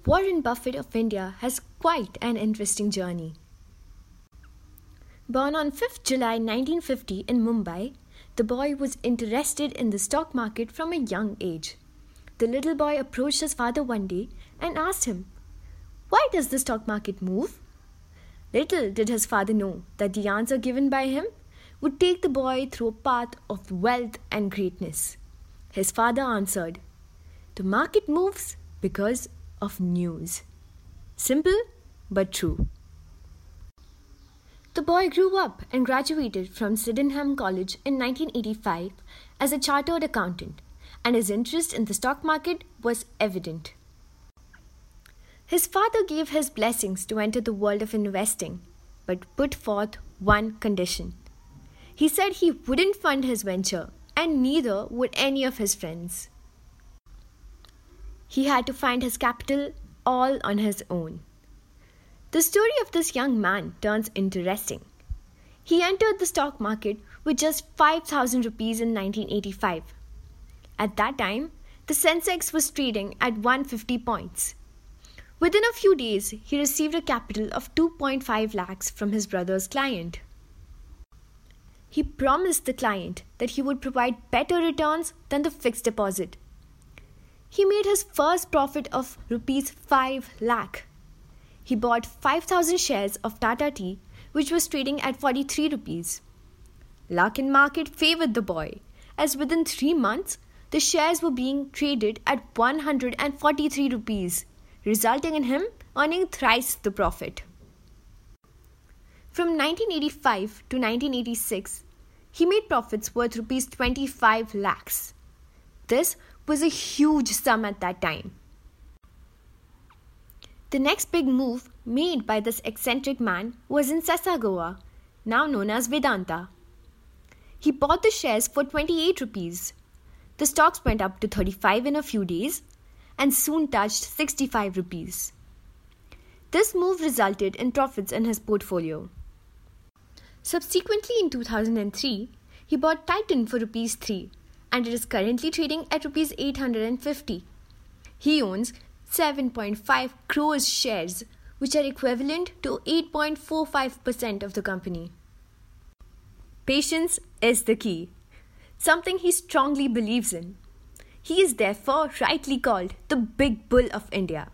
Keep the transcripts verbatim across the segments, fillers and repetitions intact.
Warren Buffett of India has quite an interesting journey. Born on fifth of July nineteen fifty in Mumbai, the boy was interested in the stock market from a young age. The little boy approached his father one day and asked him, "Why does the stock market move?" Little did his father know that the answer given by him would take the boy through a path of wealth and greatness. His father answered, "The market moves because of news." Simple but true. The boy grew up and graduated from Sydenham College in nineteen eighty-five as a chartered accountant, and his interest in the stock market was evident. His father gave his blessings to enter the world of investing, but put forth one condition. He said he wouldn't fund his venture, and neither would any of his friends. He had to find his capital all on his own. The story of this young man turns interesting. He entered the stock market with just five thousand rupees in nineteen eighty-five. At that time, the Sensex was trading at one hundred fifty points. Within a few days, he received a capital of two point five lakhs from his brother's client. He promised the client that he would provide better returns than the fixed deposit. He made his first profit of rupees five lakh. He bought five thousand shares of Tata Tea, which was trading at forty-three rupees. Luck in market favored the boy, as within three months, the shares were being traded at one hundred forty-three rupees, resulting in him earning thrice the profit. From nineteen eighty-five to nineteen eighty-six, he made profits worth rupees twenty-five lakhs. This was a huge sum at that time. The next big move made by this eccentric man was in Sasagoa, now known as Vedanta. He bought the shares for twenty-eight rupees. The stocks went up to thirty-five in a few days and soon touched sixty-five rupees. This move resulted in profits in his portfolio. Subsequently, in two thousand three, he bought Titan for rupees three, and it is currently trading at rupees eight hundred fifty. He owns seven point five crores shares, which are equivalent to eight point four five percent of the company. Patience is the key, something he strongly believes in. He is therefore rightly called the Big Bull of India.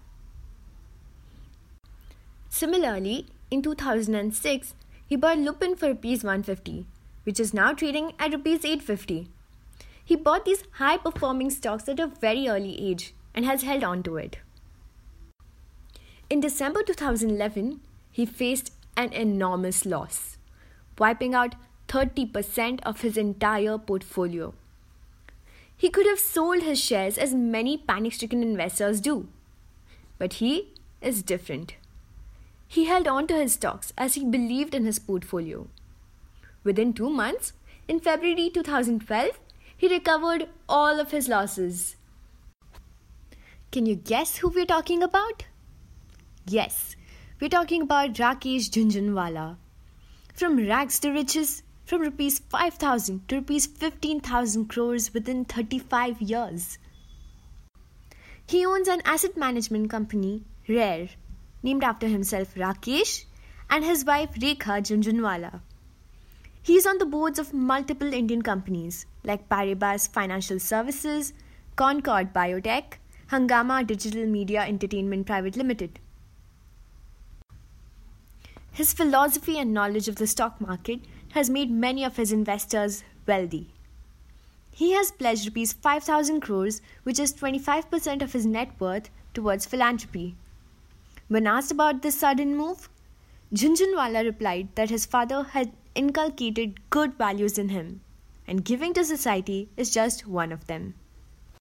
Similarly, in two thousand six, he bought Lupin for rupees one hundred fifty, which is now trading at rupees eight hundred fifty. He bought these high-performing stocks at a very early age and has held on to it. In December two thousand eleven, he faced an enormous loss, wiping out thirty percent of his entire portfolio. He could have sold his shares as many panic-stricken investors do, but he is different. He held on to his stocks as he believed in his portfolio. Within two months, in February two thousand twelve, he recovered all of his losses. Can you guess who we're talking about? Yes, we're talking about Rakesh Jhunjhunwala. From rags to riches, from rupees five thousand to rupees fifteen thousand crores within thirty-five years. He owns an asset management company, Rare, named after himself Rakesh and his wife Rekha Jhunjhunwala. He is on the boards of multiple Indian companies like Paribas Financial Services, Concord Biotech, Hungama Digital Media Entertainment Private Limited. His philosophy and knowledge of the stock market has made many of his investors wealthy. He has pledged rupees five thousand crores, which is twenty-five percent of his net worth, towards philanthropy. When asked about this sudden move, Jhunjhunwala replied that his father had inculcated good values in him, and giving to society is just one of them.